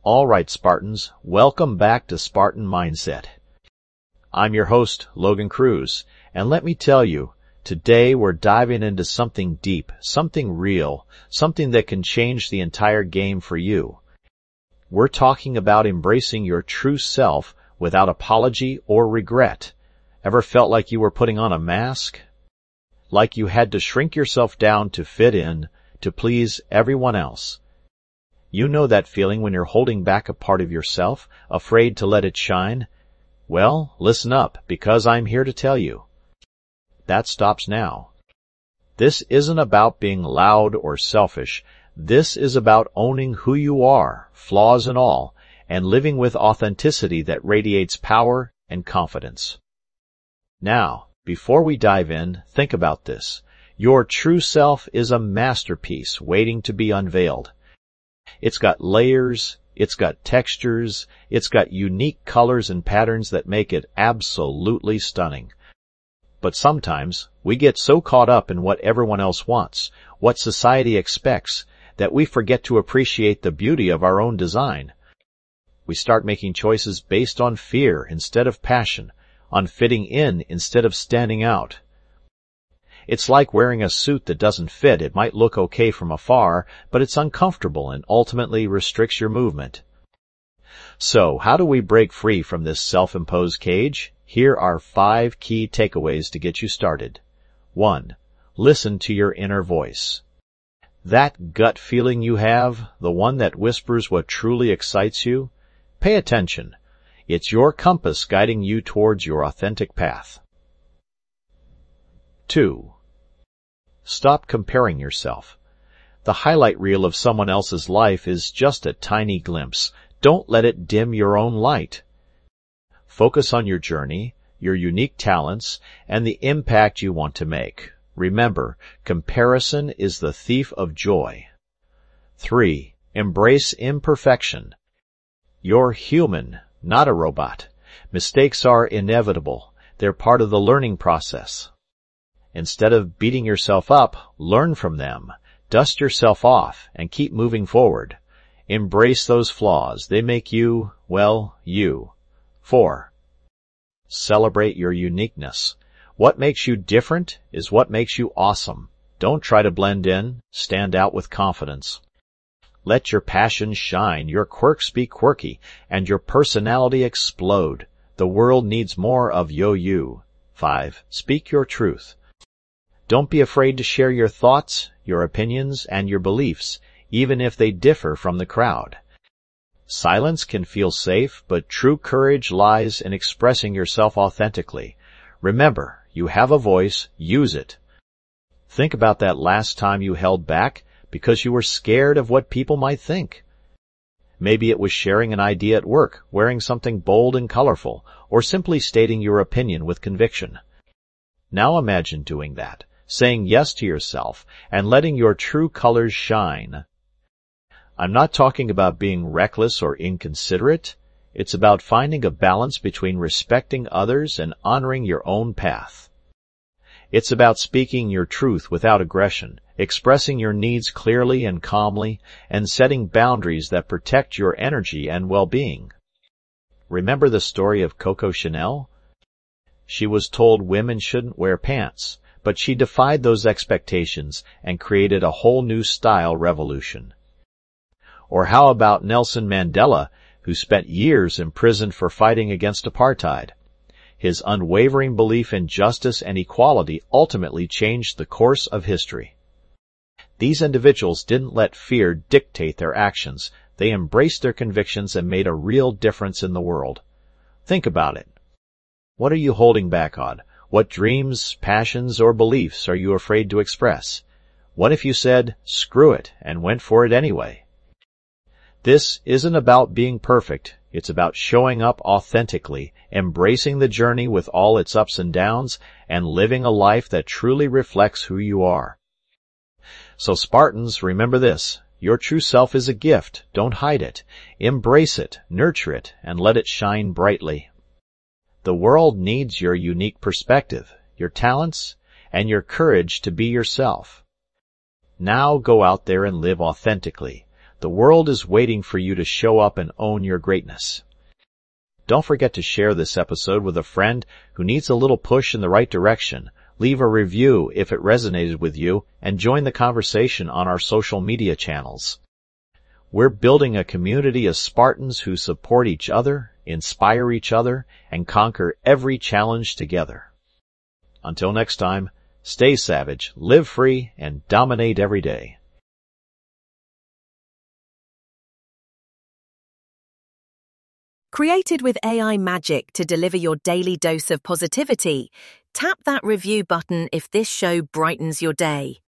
All right, Spartans, welcome back to Spartan Mindset. I'm your host, Logan Cruz, and let me tell you, today we're diving into something deep, something real, something that can change the entire game for you. We're talking about embracing your true self without apology or regret. Ever felt like you were putting on a mask? Like you had to shrink yourself down to fit in, to please everyone else? You know that feeling when you're holding back a part of yourself, afraid to let it shine? Well, listen up, because I'm here to tell you. That stops now. This isn't about being loud or selfish. This is about owning who you are, flaws and all, and living with authenticity that radiates power and confidence. Now, before we dive in, think about this. Your true self is a masterpiece waiting to be unveiled. It's got layers, it's got textures, it's got unique colors and patterns that make it absolutely stunning. But sometimes we get so caught up in what everyone else wants, what society expects, that we forget to appreciate the beauty of our own design. We start making choices based on fear instead of passion, on fitting in instead of standing out. It's like wearing a suit that doesn't fit. It might look okay from afar, but it's uncomfortable and ultimately restricts your movement. So, how do we break free from this self-imposed cage? Here are 5 key takeaways to get you started. 1. Listen to your inner voice. That gut feeling you have, the one that whispers what truly excites you, pay attention. It's your compass guiding you towards your authentic path. 2. Stop comparing yourself. The highlight reel of someone else's life is just a tiny glimpse. Don't let it dim your own light. Focus on your journey, your unique talents, and the impact you want to make. Remember, comparison is the thief of joy. 3. Embrace imperfection. You're human, not a robot. Mistakes are inevitable. They're part of the learning process. Instead of beating yourself up, learn from them. Dust yourself off and keep moving forward. Embrace those flaws. They make you, well, you. 4. Celebrate your uniqueness. What makes you different is what makes you awesome. Don't try to blend in. Stand out with confidence. Let your passion shine, your quirks be quirky, and your personality explode. The world needs more of you. 5. Speak your truth. Don't be afraid to share your thoughts, your opinions, and your beliefs, even if they differ from the crowd. Silence can feel safe, but true courage lies in expressing yourself authentically. Remember, you have a voice, use it. Think about that last time you held back because you were scared of what people might think. Maybe it was sharing an idea at work, wearing something bold and colorful, or simply stating your opinion with conviction. Now imagine doing that, saying yes to yourself, and letting your true colors shine. I'm not talking about being reckless or inconsiderate. It's about finding a balance between respecting others and honoring your own path. It's about speaking your truth without aggression, expressing your needs clearly and calmly, and setting boundaries that protect your energy and well-being. Remember the story of Coco Chanel? She was told women shouldn't wear pants, but she defied those expectations and created a whole new style revolution. Or how about Nelson Mandela, who spent years imprisoned for fighting against apartheid? His unwavering belief in justice and equality ultimately changed the course of history. These individuals didn't let fear dictate their actions. They embraced their convictions and made a real difference in the world. Think about it. What are you holding back on? What dreams, passions, or beliefs are you afraid to express? What if you said, screw it, and went for it anyway? This isn't about being perfect. It's about showing up authentically, embracing the journey with all its ups and downs, and living a life that truly reflects who you are. So Spartans, remember this. Your true self is a gift. Don't hide it. Embrace it, nurture it, and let it shine brightly. The world needs your unique perspective, your talents, and your courage to be yourself. Now go out there and live authentically. The world is waiting for you to show up and own your greatness. Don't forget to share this episode with a friend who needs a little push in the right direction. Leave a review if it resonated with you, and join the conversation on our social media channels. We're building a community of Spartans who support each other, inspire each other, and conquer every challenge together. Until next time, stay savage, live free, and dominate every day. Created with AI magic to deliver your daily dose of positivity, tap that review button if this show brightens your day.